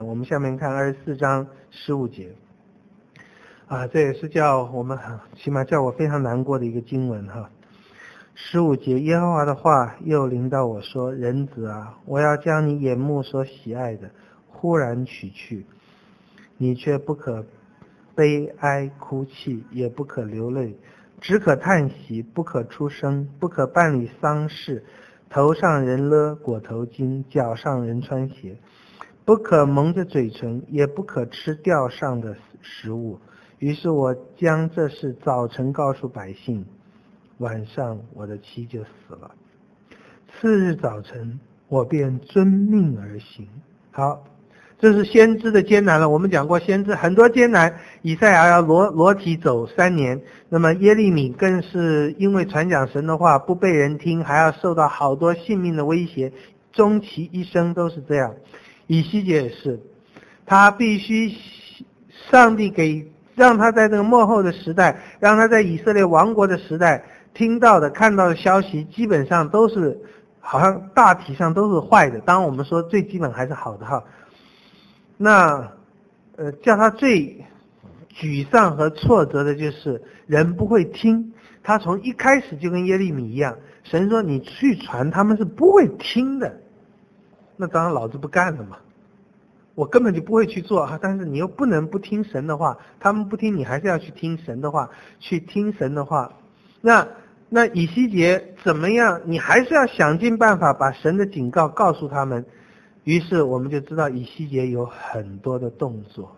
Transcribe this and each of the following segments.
我们下面看24章15节。这也是叫我们起码叫我非常难过的一个经文哈。15节，耶和华的话又临到我说：人子啊，我要将你眼目所喜爱的忽然取去，你却不可悲哀哭泣，也不可流泪，只可叹息，不可出声，不可办理丧事，头上人勒裹头巾，脚上人穿鞋，不可蒙着嘴唇，也不可吃吊上的食物。于是我将这事早晨告诉百姓，晚上我的妻就死了。次日早晨，我便遵命而行。好，这是先知的艰难了。我们讲过先知很多艰难，以赛亚要裸体走3年，那么耶利米更是因为传讲神的话不被人听，还要受到好多性命的威胁，终其一生都是这样。以西结也是，他必须上帝让他在这个末后的时代，让他在以色列王国的时代听到的看到的消息基本上都是好像大体上都是坏的，当然我们说最基本还是好的哈。那叫他最沮丧和挫折的就是人不会听，他从一开始就跟耶利米一样，神说你去传，他们是不会听的，那当然老子不干了嘛，我根本就不会去做，但是你又不能不听神的话，他们不听，你还是要去听神的话，去听神的话。那以西结怎么样？你还是要想尽办法把神的警告告诉他们。于是我们就知道以西结有很多的动作。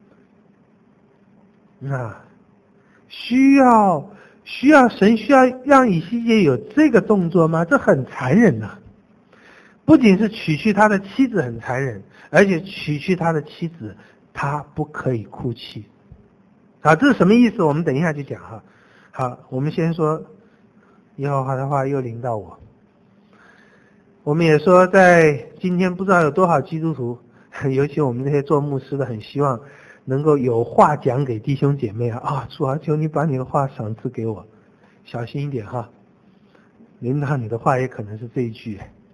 那需要神需要让以西结有这个动作吗？这很残忍呐。不仅是娶去他的妻子很残忍，而且娶去他的妻子，他不可以哭泣。好，这是什么意思？我们等一下就讲哈。好，我们先说耶和华的话又临到我。我们也说，在今天不知道有多少基督徒，尤其我们这些做牧师的，很希望能够有话讲给弟兄姐妹主啊，求你把你的话赏赐给我。小心一点哈，临到你的话也可能是这一句。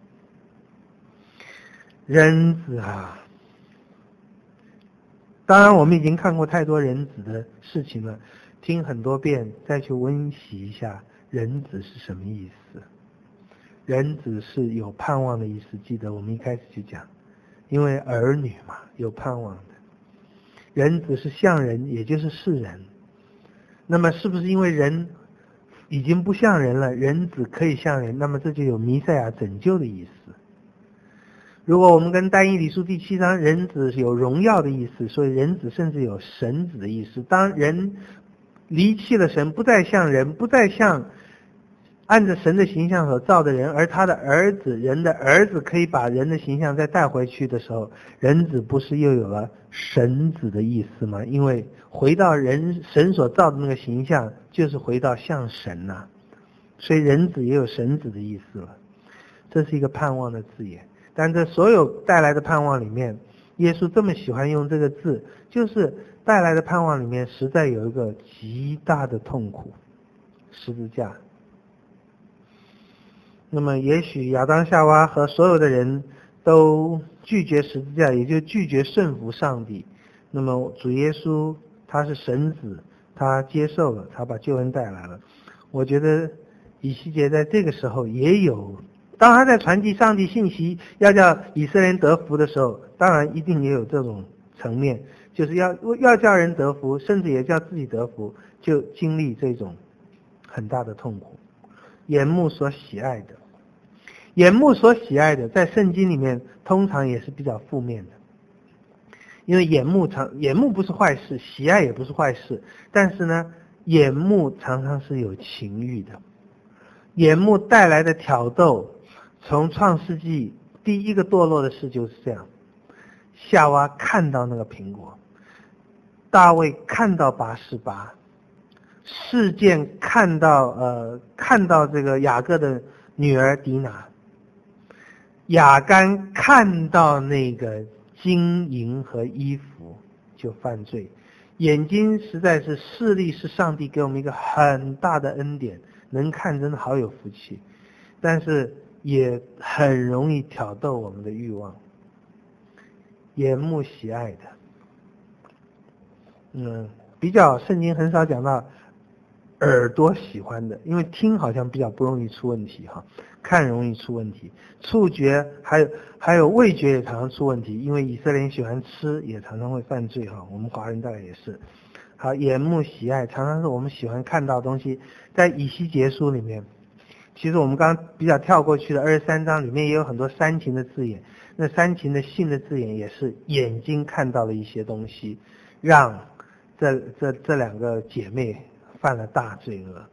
人子啊，当然我们已经看过太多人子的事情了，听很多遍，再去温习一下人子是什么意思。人子是有盼望的意思，记得我们一开始就讲，因为儿女嘛，有盼望的。人子是像人，也就是是人。那么是不是因为人已经不像人了，人子可以像人，那么这就有弥赛亚拯救的意思。如果我们跟但以理书第7章，人子有荣耀的意思，所以人子甚至有神子的意思。当人离弃了神，不再像人，不再像按着神的形象所造的人，而他的儿子，人的儿子可以把人的形象再带回去的时候，人子不是又有了神子的意思吗？因为回到神所造的那个形象，就是回到像神呐，所以人子也有神子的意思了。这是一个盼望的字眼。但这所有带来的盼望里面，耶稣这么喜欢用这个字，就是带来的盼望里面实在有一个极大的痛苦，十字架。那么也许亚当夏娃和所有的人都拒绝十字架，也就拒绝顺服上帝。那么主耶稣他是神子，他接受了，他把救恩带来了。我觉得以西结在这个时候也有，当他在传递上帝信息，要叫以色列人得福的时候，当然一定也有这种层面，就是要叫人得福，甚至也叫自己得福，就经历这种很大的痛苦。眼目所喜爱的，眼目所喜爱的，在圣经里面通常也是比较负面的，因为眼目不是坏事，喜爱也不是坏事，但是呢，眼目常常是有情欲的，眼目带来的挑逗。从创世纪第一个堕落的事就是这样，夏娃看到那个苹果，大卫看到拔示巴，事件看到这个雅各的女儿迪拿，亚干看到那个金银和衣服就犯罪。眼睛实在是视力是上帝给我们一个很大的恩典，能看真的好有福气，但是也很容易挑逗我们的欲望。 眼目喜爱的。比较圣经很少讲到耳朵喜欢的，因为听好像比较不容易出问题哈，看容易出问题，触觉还有味觉也常常出问题，因为以色列人喜欢吃，也常常会犯罪哈，我们华人大概也是。好，眼目喜爱常常是我们喜欢看到的东西，在以西结书里面，其实我们刚刚比较跳过去的23章里面也有很多煽情的字眼，那煽情的性的字眼也是眼睛看到了一些东西，让这两个姐妹犯了大罪恶。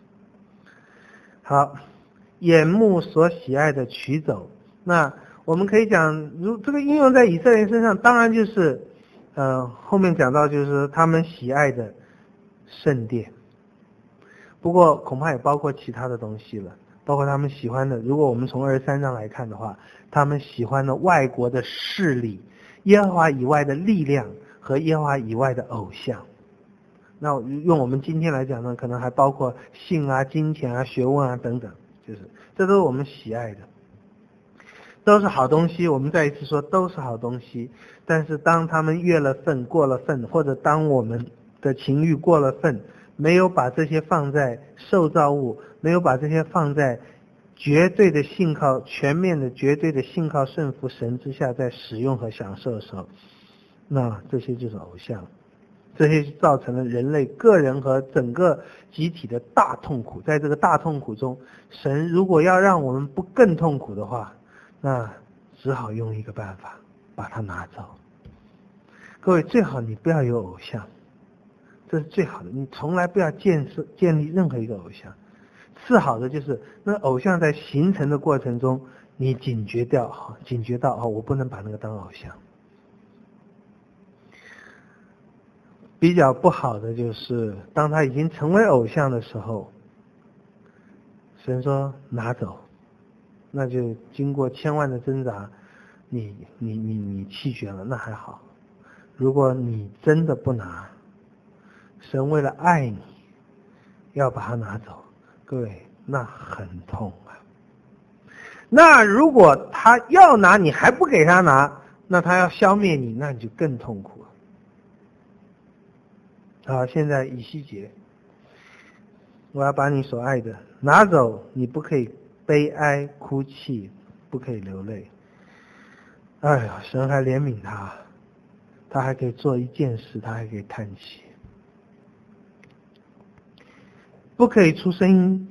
好，眼目所喜爱的取走，那我们可以讲，如这个应用在以色列人身上，当然就是后面讲到就是他们喜爱的圣殿，不过恐怕也包括其他的东西了，包括他们喜欢的，如果我们从23章来看的话，他们喜欢的外国的势力，耶和华以外的力量和耶和华以外的偶像。那用我们今天来讲呢，可能还包括性啊、金钱啊、学问啊等等，就是这都是我们喜爱的，都是好东西。我们再一次说都是好东西，但是当他们越了分、过了分，或者当我们的情欲过了分，没有把这些放在受造物，没有把这些放在绝对的信靠、全面的绝对的信靠顺服神之下，在使用和享受的时候，那这些就是偶像。这些造成了人类个人和整个集体的大痛苦。在这个大痛苦中，神如果要让我们不更痛苦的话，那只好用一个办法，把它拿走。各位，最好你不要有偶像，这是最好的，你从来不要建立任何一个偶像。次好的就是那偶像在形成的过程中，你警觉到我不能把那个当偶像。比较不好的就是当他已经成为偶像的时候，神说拿走，那就经过千万的挣扎，你弃绝了，那还好。如果你真的不拿，神为了爱你要把它拿走，各位，那很痛啊。那如果他要拿你还不给他拿，那他要消灭你，那你就更痛苦了。好，现在以西结，我要把你所爱的拿走，你不可以悲哀哭泣，不可以流泪。哎呀，神还怜悯他，他还可以做一件事，他还可以叹气。不可以出声音，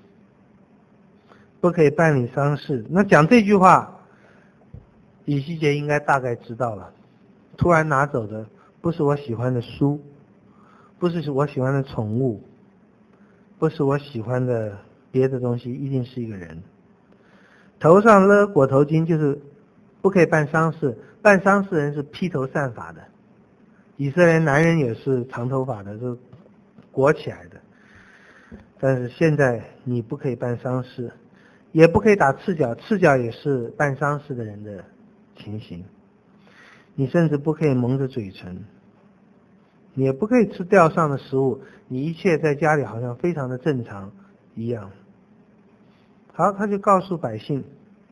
不可以办理丧事。那讲这句话，以西结应该大概知道了。突然拿走的不是我喜欢的书，不是我喜欢的宠物，不是我喜欢的别的东西，一定是一个人。头上勒裹头巾就是不可以办丧事，办丧事人是披头散发的，以色列男人也是长头发的，是裹起来的。但是现在你不可以办丧事，也不可以打赤脚，赤脚也是办丧事的人的情形。你甚至不可以蒙着嘴唇，你也不可以吃吊上的食物，你一切在家里好像非常的正常一样。好，他就告诉百姓，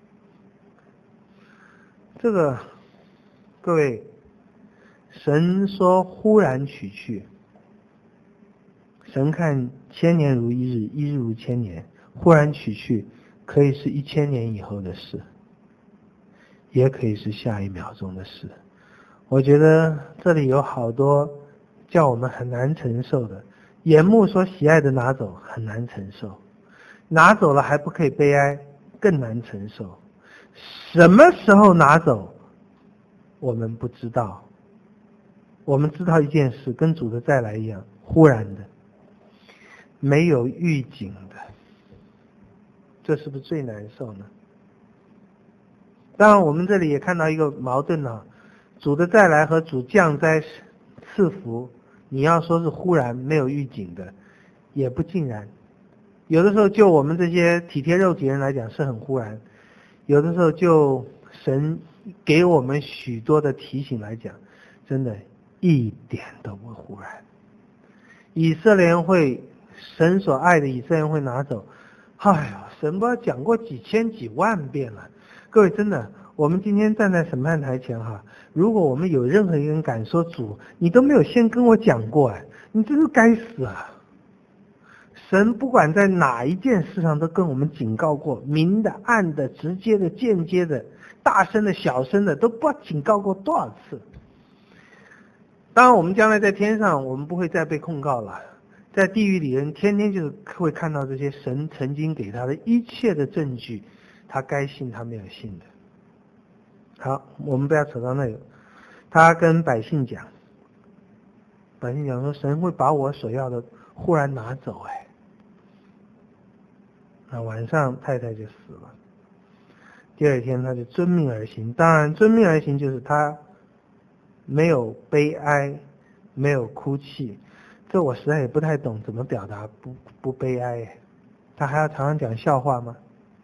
这个各位，神说忽然取去，神看千年如一日，一日如千年，忽然取去可以是1000年以后的事，也可以是下一秒钟的事。我觉得这里有好多叫我们很难承受的，眼目所喜爱的拿走很难承受，拿走了还不可以悲哀，更难承受。什么时候拿走我们不知道，我们知道一件事，跟主的再来一样，忽然的，没有预警的，这是不是最难受呢？当然我们这里也看到一个矛盾啊，主的再来和主降灾赐福，你要说是忽然没有预警的，也不尽然。有的时候就我们这些体贴肉体人来讲是很忽然，有的时候就神给我们许多的提醒来讲，真的一点都不忽然。以色列人会，神所爱的以色列人会拿走，哎呀，神不知道讲过几千几万遍了。各位，真的， 我们今天站在审判台前哈，如果我们有任何一个人敢说主，你都没有先跟我讲过，你真是该死啊！神不管在哪一件事上都跟我们警告过，明的、暗的、直接的、间接的、大声的、小声的，都不知道警告过多少次。当然我们将来在天上，我们不会再被控告了。在地狱里人天天就是会看到这些神曾经给他的一切的证据，他该信他没有信的。好，我们不要扯到那个。他跟百姓讲说，神会把我所要的忽然拿走，晚上太太就死了。第二天他就遵命而行，当然遵命而行就是他没有悲哀，没有哭泣。这我实在也不太懂怎么表达不悲哀。他还要常常讲笑话吗？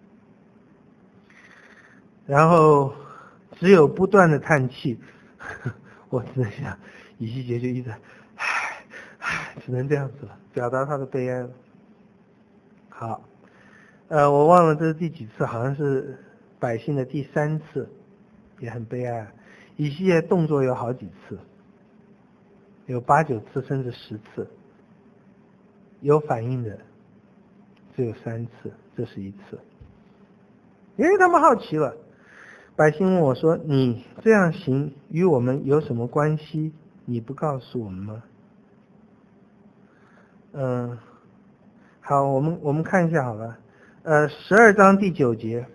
然后只有不断的叹气。我只能想，以西结就一直只能这样子了，表达他的悲哀了。好，我忘了这是第几次，好像是百姓的第3次，也很悲哀。以西结动作有好几次，有8、9次甚至10次，有反应的只有3次，这是1次。因为他们好奇了，百姓问我说：“你这样行与我们有什么关系？你不告诉我们吗？”好，我们看一下好了。12章第9节。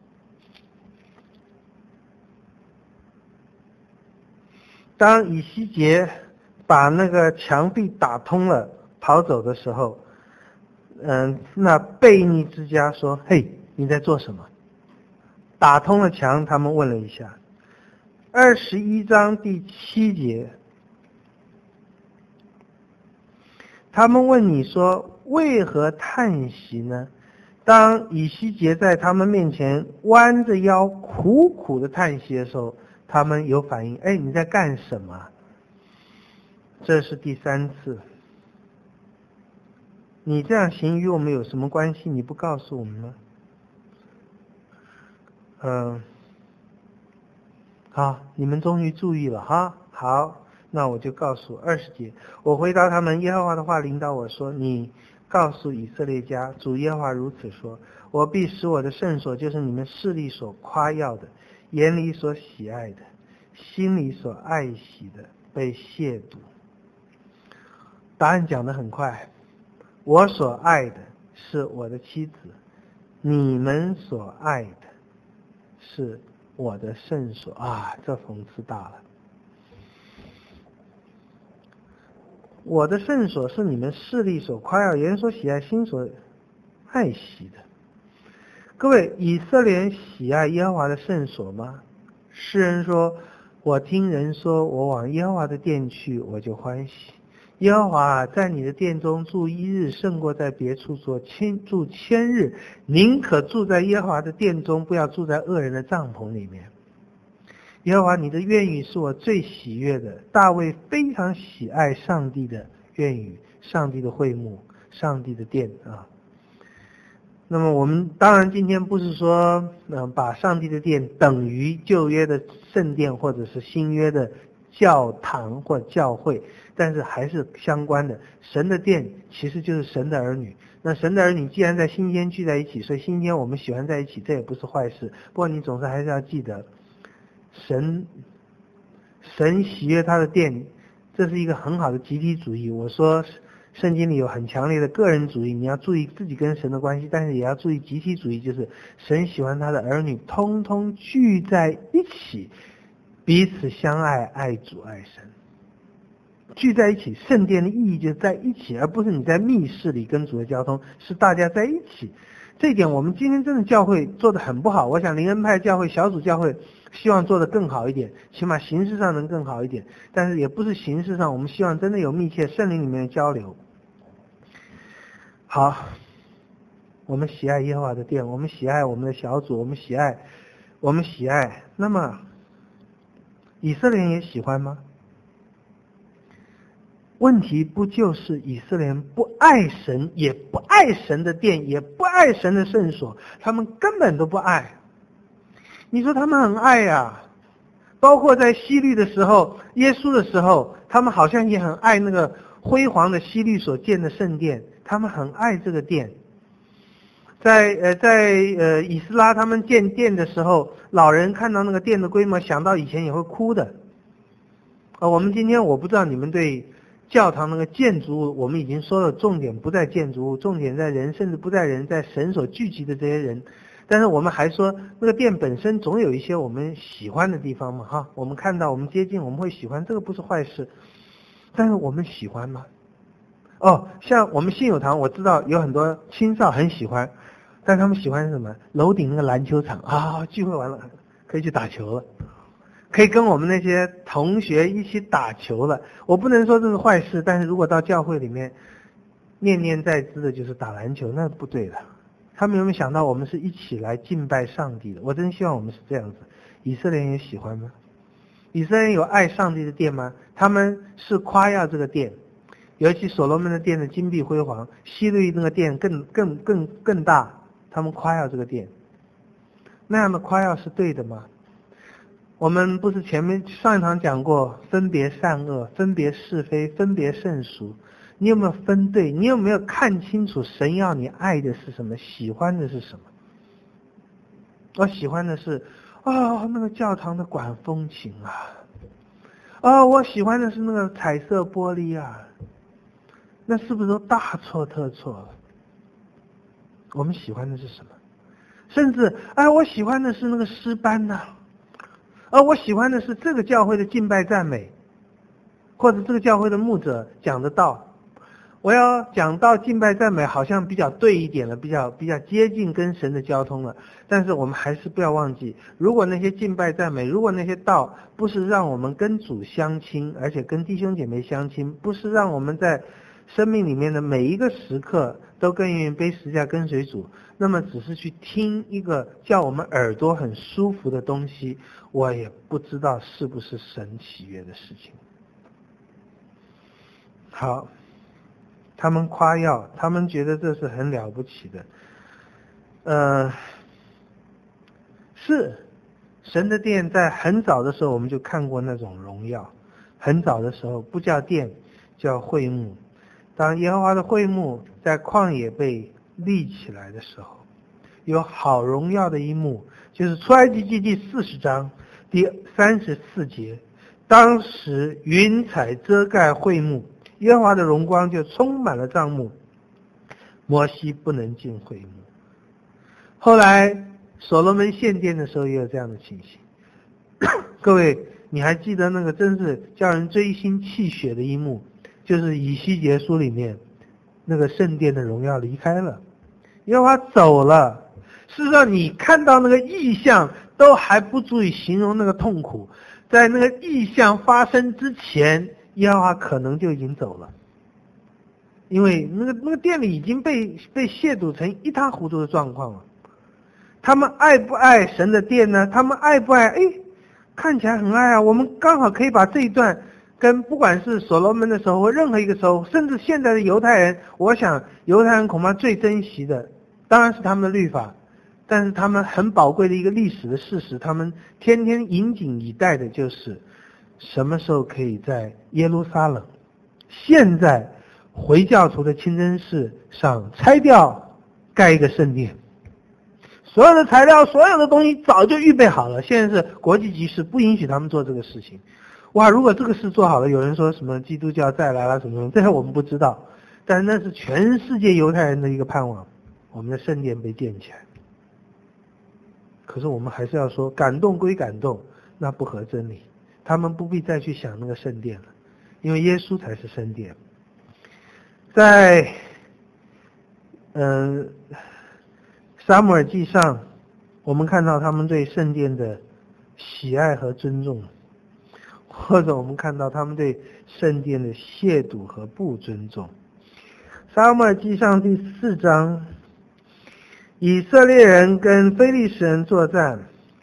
当以西结把那个墙壁打通了跑走的时候，那悖逆之家说：“嘿，你在做什么？”打通了墙，他们问了一下。21章第7节，他们问你说：“为何叹息呢？”当以西结在他们面前弯着腰苦苦的叹息的时候，他们有反应，你在干什么？这是第3次。你这样行与我们有什么关系？你不告诉我们吗？好，你们终于注意了哈。好，那我就告诉20节，我回答他们，耶和华的话领导我说：“你告诉以色列家，主耶和华如此说：我必使我的圣所，就是你们势力所夸耀的，眼里所喜爱的，心里所爱惜的，被亵渎。”答案讲得很快，我所爱的是我的妻子，你们所爱的是我的圣所啊！这讽刺大了。我的圣所是你们势力所夸耀，眼所喜爱，心所爱惜的。各位，以色列人喜爱耶和华的圣所吗？诗人说：“我听人说，我往耶和华的殿去，我就欢喜。耶和华在你的殿中住1日，胜过在别处住1000日。宁可住在耶和华的殿中，不要住在恶人的帐篷里面。耶和华，你的愿语是我最喜悦的。”大卫非常喜爱上帝的愿语，上帝的会幕，上帝的殿啊。那么我们当然今天不是说把上帝的殿等于旧约的圣殿或者是新约的教堂或教会，但是还是相关的。神的殿其实就是神的儿女，那神的儿女既然在新天聚在一起，所以新天我们喜欢在一起，这也不是坏事。不过你总是还是要记得，神喜悦他的殿，这是一个很好的集体主义。我说圣经里有很强烈的个人主义，你要注意自己跟神的关系，但是也要注意集体主义，就是神喜欢他的儿女通通聚在一起，彼此相爱，爱主爱神。聚在一起，圣殿的意义就是在一起，而不是你在密室里跟主的交通，是大家在一起。这一点我们今天真的教会做得很不好，我想灵恩派教会、小组教会希望做得更好一点，起码形式上能更好一点，但是也不是形式上，我们希望真的有密切圣灵里面的交流。好，我们喜爱耶和华的殿，我们喜爱我们的小组，我们喜爱，那么以色列人也喜欢吗？问题不就是以色列人不爱神，也不爱神的殿，也不爱神的圣所，他们根本都不爱。 你说他们很爱呀，包括在西律的时候，耶稣的时候，他们好像也很爱那个辉煌的西律所建的圣殿，他们很爱这个殿。在以斯拉他们建殿的时候，老人看到那个殿的规模，想到以前也会哭的。我们今天我不知道你们对教堂那个建筑物，我们已经说了，重点不在建筑物，重点在人，甚至不在人，在神所聚集的这些人。但是我们还说那个殿本身总有一些我们喜欢的地方嘛，哈，我们看到我们接近我们会喜欢，这个不是坏事。但是我们喜欢吗？像我们信友堂，我知道有很多青少很喜欢，但他们喜欢什么？楼顶那个篮球场啊，聚会完了可以去打球了，可以跟我们那些同学一起打球了。我不能说这是坏事，但是如果到教会里面念念在兹的就是打篮球，那不对的。他们有没有想到我们是一起来敬拜上帝的？我真希望我们是这样子。以色列人也喜欢吗？以色列人有爱上帝的殿吗？他们是夸耀这个殿，尤其所罗门的殿的金碧辉煌，希律那个殿更大，他们夸耀这个殿。那样的夸耀是对的吗？我们不是前面上一堂讲过分别善恶，分别是非，分别圣俗。你有没有分对？你有没有看清楚神要你爱的是什么，喜欢的是什么？我喜欢的是那个教堂的管风琴啊，我喜欢的是那个彩色玻璃啊，那是不是都大错特错了？我们喜欢的是什么？甚至我喜欢的是那个诗班呐，我喜欢的是这个教会的敬拜赞美，或者这个教会的牧者讲的道。我要讲到敬拜赞美好像比较对一点了，比较接近跟神的交通了。但是我们还是不要忘记，如果那些敬拜赞美，如果那些道不是让我们跟主相亲，而且跟弟兄姐妹相亲，不是让我们在生命里面的每一个时刻都更愿意背十字架跟随主，那么只是去听一个叫我们耳朵很舒服的东西，我也不知道是不是神喜悦的事情。好，他们夸耀，他们觉得这是很了不起的。是神的殿在很早的时候我们就看过那种荣耀，很早的时候不叫殿，叫会幕。当耶和华的会幕在旷野被立起来的时候，有好荣耀的一幕，就是出埃及记第40章第34节，当时云彩遮盖会幕，耶和华的荣光就充满了帐幕，摩西不能进会幕。后来所罗门献殿的时候也有这样的情形。各位，你还记得那个真是叫人锥心泣血的一幕，就是以西结书里面那个圣殿的荣耀离开了，耶和华走了。事实上你看到那个异象都还不足以形容那个痛苦，在那个异象发生之前，耶和华可能就已经走了，因为那个殿里已经被亵渎成一塌糊涂的状况了。他们爱不爱神的殿呢？他们爱不爱？看起来很爱啊。我们刚好可以把这一段跟不管是所罗门的时候或任何一个时候，甚至现在的犹太人，我想犹太人恐怕最珍惜的当然是他们的律法，但是他们很宝贵的一个历史的事实，他们天天引颈以待的就是什么时候可以在耶路撒冷现在回教徒的清真寺上拆掉盖一个圣殿。所有的材料，所有的东西早就预备好了，现在是国际局势不允许他们做这个事情。哇，如果这个事做好了，有人说什么基督教再来了什么，这个我们不知道，但是那是全世界犹太人的一个盼望，我们的圣殿被建起来。可是我们还是要说，感动归感动，那不合真理，他们不必再去想那个圣殿了，因为耶稣才是圣殿。在撒母耳记上，我们看到他们对圣殿的喜爱和尊重，或者我们看到他们对圣殿的亵渎和不尊重。撒母耳记上第4章，以色列人跟非利士人作战，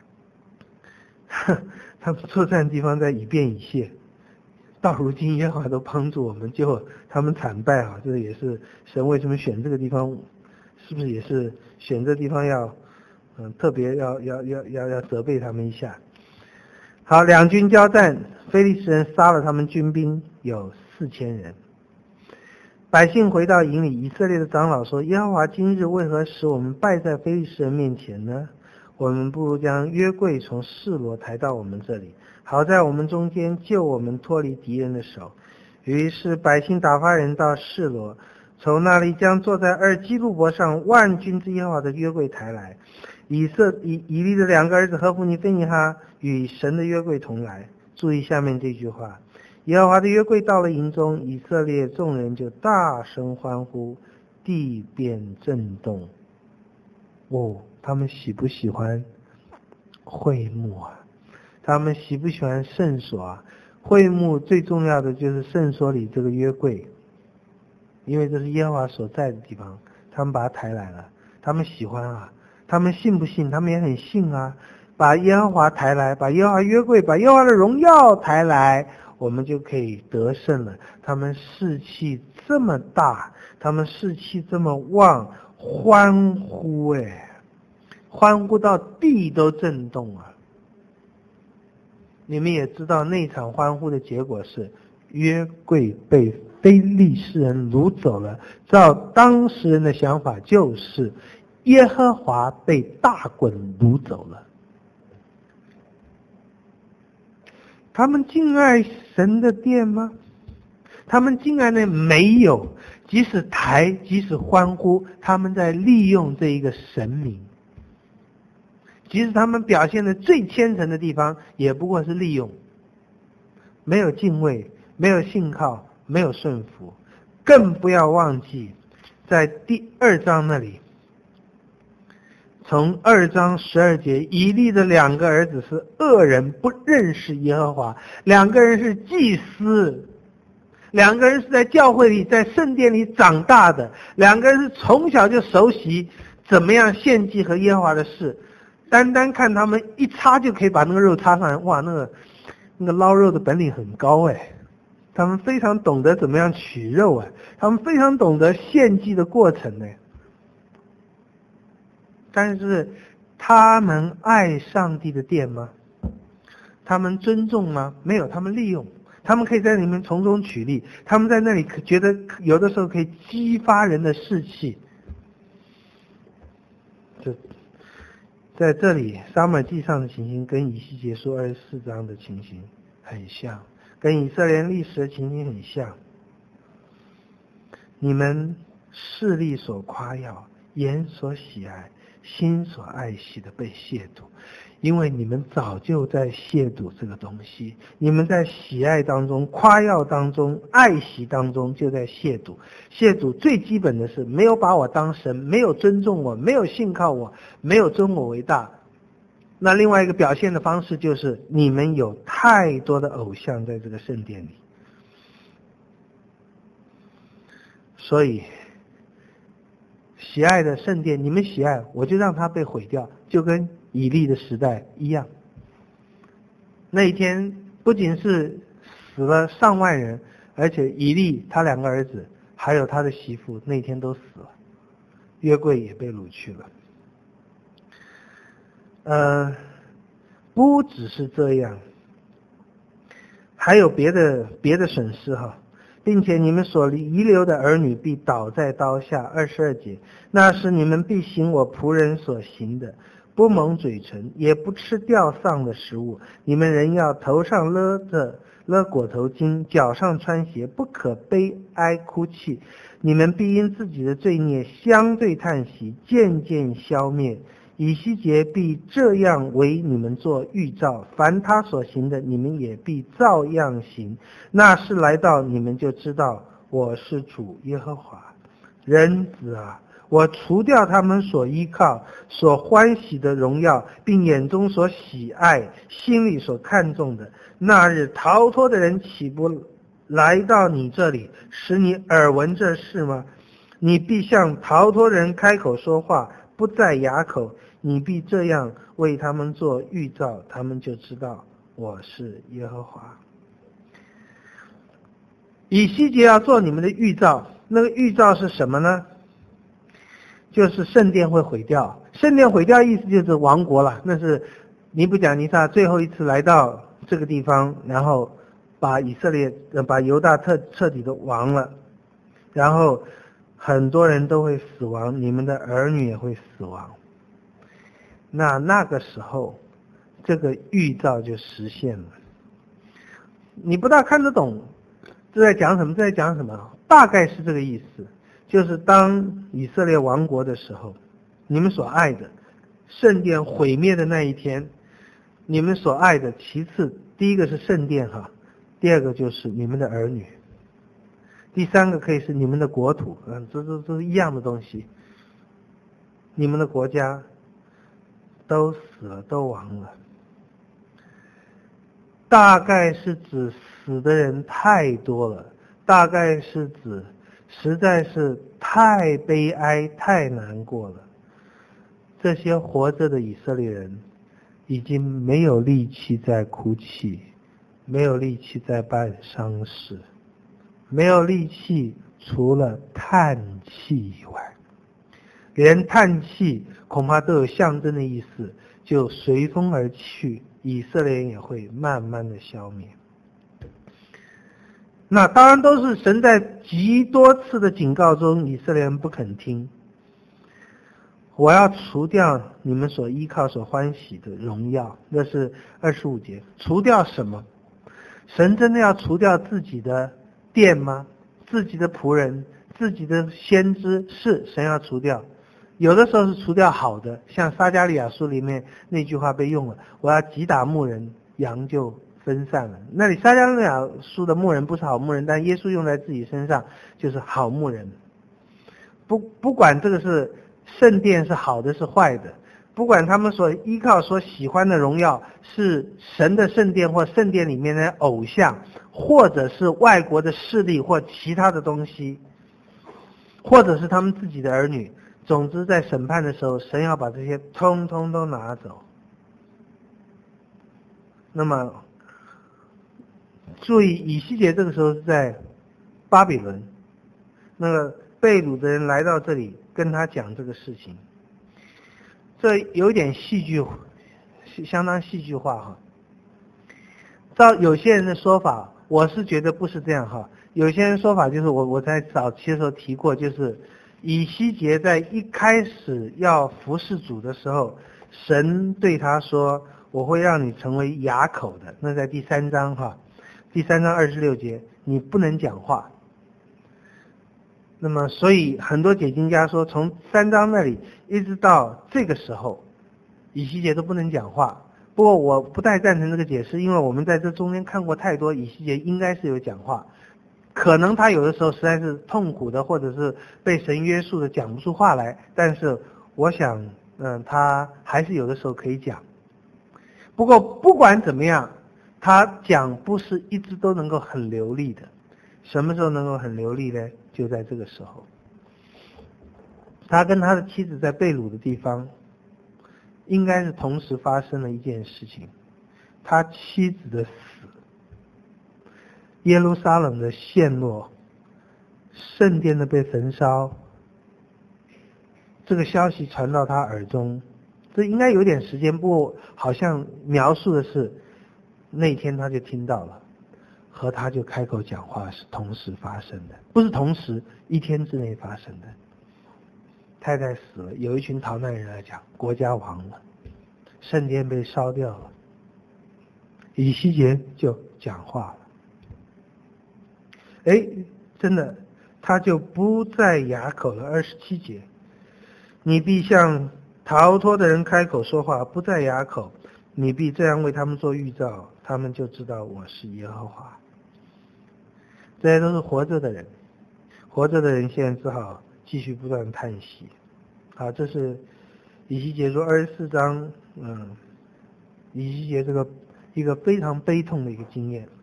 他们作战的地方在以便以谢，到如今耶和华都帮助我们，结果他们惨败啊！这也是神为什么选这个地方，是不是也是选这地方要特别要责备他们一下。好，两军交战，非利士人杀了他们军兵有4000人。百姓回到营里，以色列的长老说：耶和华今日为何使我们败在非利士人面前呢？我们不如将约柜从示罗抬到我们这里，好在我们中间救我们脱离敌人的手。于是百姓打发人到示罗，从那里将坐在二基路伯上万军之耶和华的约柜抬来。以利的2个儿子何弗尼、非尼哈与神的约柜同来。注意下面这句话：耶和华的约柜到了营中，以色列众人就大声欢呼，地便震动。他们喜不喜欢会幕啊？他们喜不喜欢圣所啊？会幕最重要的就是圣所里这个约柜，因为这是耶和华所在的地方，他们把它抬来了，他们喜欢啊。他们信不信？他们也很信啊。把耶和华抬来，把耶和华约柜，把耶和华的荣耀抬来，我们就可以得胜了。他们士气这么大，他们士气这么旺，欢呼欢呼到地都震动啊！你们也知道那场欢呼的结果是约柜被非利士人掳走了。照当时人的想法，就是耶和华被大滚掳走了。他们敬爱神的殿吗？他们敬爱的没有。即使抬，即使欢呼，他们在利用这一个神明。即使他们表现的最虔诚的地方，也不过是利用，没有敬畏，没有信靠，没有顺服。更不要忘记在第2章那里，从2章12节，以利的2个儿子是恶人，不认识耶和华。2个人是祭司，2个人是在教会里，在圣殿里长大的，2个人是从小就熟悉怎么样献祭和耶和华的事。单单看他们一插就可以把那个肉插上来，哇，那个捞肉的本领很高他们非常懂得怎么样取肉他们非常懂得献祭的过程但是他们爱上帝的殿吗？他们尊重吗？没有，他们利用。他们可以在里面从中取利，他们在那里觉得有的时候可以激发人的士气。在这里撒母耳记上的情形跟以西结书24章的情形很像，跟以色列历史的情形很像。你们势力所夸耀，眼所喜爱，心所爱惜的被亵渎，因为你们早就在亵渎这个东西，你们在喜爱当中、夸耀当中、爱惜当中就在亵渎。亵渎最基本的是没有把我当神，没有尊重我，没有信靠我，没有尊我为大。那另外一个表现的方式就是你们有太多的偶像在这个圣殿里，所以喜爱的圣殿，你们喜爱，我就让它被毁掉，就跟以利的时代一样。那一天不仅是死了上万人，而且以利他2个儿子还有他的媳妇那天都死了，约柜也被掳去了。不只是这样，还有别的损失并且你们所遗留的儿女必倒在刀下。22节，那时你们必行我仆人所行的，不蒙嘴唇，也不吃吊丧的食物。你们人要头上勒裹头巾，脚上穿鞋，不可悲哀哭泣。你们必因自己的罪孽相对叹息，渐渐消灭。以西结必这样为你们做预兆，凡他所行的，你们也必照样行。那时来到，你们就知道我是主耶和华。人子啊，我除掉他们所依靠、所欢喜的荣耀，并眼中所喜爱、心里所看重的。那日逃脱的人岂不来到你这里，使你耳闻这事吗？你必向逃脱人开口说话，不在哑口。你必这样为他们做预兆，他们就知道我是耶和华。以西结要做你们的预兆，那个预兆是什么呢？就是圣殿会毁掉， 圣殿毁掉意思就是亡国了，那是尼布甲尼撒最后一次来到这个地方，然后把把犹大彻底的亡了，然后很多人都会死亡，你们的儿女也会死亡。那个时候这个预兆就实现了。你不大看得懂这在讲什么，大概是这个意思，就是当以色列亡国的时候，你们所爱的圣殿毁灭的那一天，你们所爱的其次第一个是圣殿第二个就是你们的儿女，第三个可以是你们的国土，这是一样的东西，你们的国家都死了，都亡了。大概是指死的人太多了，大概是指实在是太悲哀太难过了，这些活着的以色列人已经没有力气在哭泣，没有力气在办丧事，没有力气除了叹气以外，连叹气恐怕都有象征的意思，就随风而去，以色列人也会慢慢的消灭。那当然都是神在极多次的警告中，以色列人不肯听。我要除掉你们所依靠所欢喜的荣耀，那是25节。除掉什么？神真的要除掉自己的殿吗？自己的仆人，自己的先知，是神要除掉。有的时候是除掉好的，像撒迦利亚书里面那句话被用了，我要击打牧人，羊就分散了。那里撒迦利亚书的牧人不是好牧人，但耶稣用在自己身上就是好牧人。不管这个是圣殿是好的是坏的，不管他们所依靠所喜欢的荣耀是神的圣殿或圣殿里面的偶像，或者是外国的势力或其他的东西，或者是他们自己的儿女，总之在审判的时候，神要把这些通通都拿走。那么注意，以西结这个时候是在巴比伦，那个被掳的人来到这里跟他讲这个事情，这有点戏剧，相当戏剧化照有些人的说法，我是觉得不是这样有些人说法就是我在早期的时候提过，就是以西结在一开始要服侍主的时候，神对他说，我会让你成为哑口的，那在第3章第3章26节，你不能讲话。那么所以很多解经家说，从3章那里一直到这个时候，以西结都不能讲话。不过我不太赞成这个解释，因为我们在这中间看过太多，以西结应该是有讲话，可能他有的时候实在是痛苦的，或者是被神约束的讲不出话来，但是我想他还是有的时候可以讲。不过不管怎么样，他讲不是一直都能够很流利的。什么时候能够很流利呢？就在这个时候，他跟他的妻子在被掳的地方，应该是同时发生了一件事情，他妻子的死，耶路撒冷的陷落，圣殿的被焚烧，这个消息传到他耳中，这应该有点时间，不过好像描述的是那天他就听到了，和他就开口讲话是同时发生的，不是同时一天之内发生的。太太死了，有一群逃难人来讲，国家亡了，圣殿被烧掉了，以西结就讲话了。真的，他就不再哑口了。27节，你必向逃脱的人开口说话，不再哑口，你必这样为他们做预兆，他们就知道我是耶和华。这些都是活着的人，活着的人现在只好继续不断叹息。好，这是以西结书24章，以西结这个一个非常悲痛的一个经验。